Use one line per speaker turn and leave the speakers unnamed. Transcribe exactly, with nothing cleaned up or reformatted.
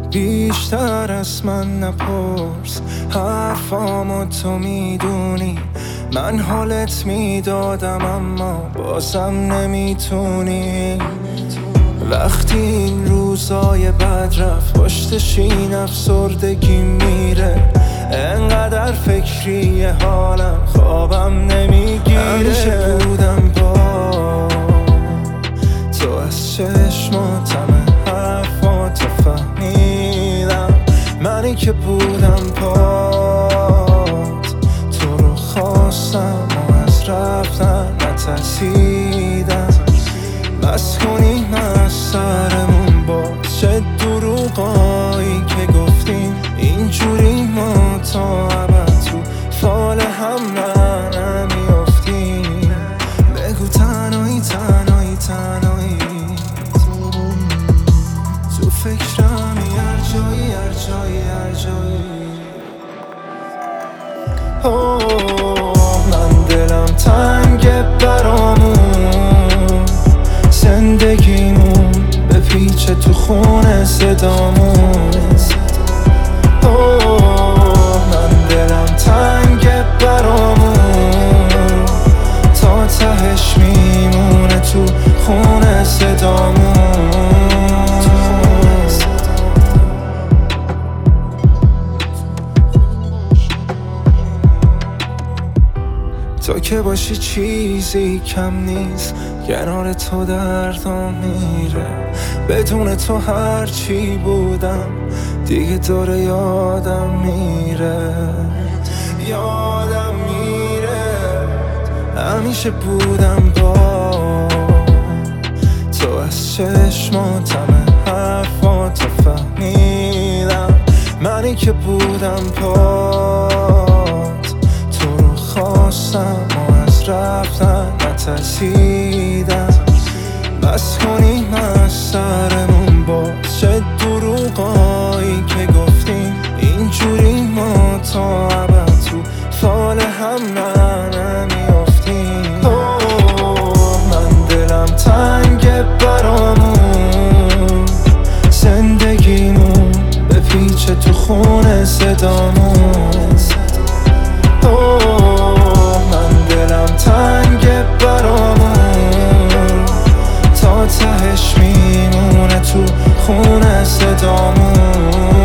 بیشتر از من نپرس، حرفامو تو میدونی. من حالت میدادم اما بازم نمیتونی. وقتی این روزای بد رفت پشتش این افسردگی میره، انقدر فکری حالم خوابم نمیگیره. همیشه بودم با تو، از چشماتم حرفاتو فهمیدم. منی که بودم پات، تو رو خواستم و از رفتن نترسیدم. بس کنیم از سرمون با چه دروغایی که گفتیم، اینجوری ما تا ابد تو فال هم نمیافتیم. بگو تنهایی تنهایی تنهایی تو فکرمی، هر جایی هر جایی هر جایی. اوه من دلم تنگه برامون، زندگیمون به پیچه تو خونه صدامون. اوه من دلم تنگه برامون، تا تهش میمونه تو خونه صدامون. تو که باشی چیزی کم نیست، کنار تو دردم میره. بدون تو هر چی بودم دیگه داره یادم میره، یادم میره. همیشه بودم با تو، از چشماتم حرفاتو فهمیدم. منی که بودم پات، تو رو خواستم و از رفتن نترسیدم. بس کنیم از سرمون با چه دروغایی که گفتیم، اینجوری ما تا ابد تو فال هم نمیافتیم. اوه من دلم تنگه برامون، زندگیمون به پیچه تو خونه صدامون. اوه من دلم تنگه برامون، تا تهش میمونه تو خونه صدامون.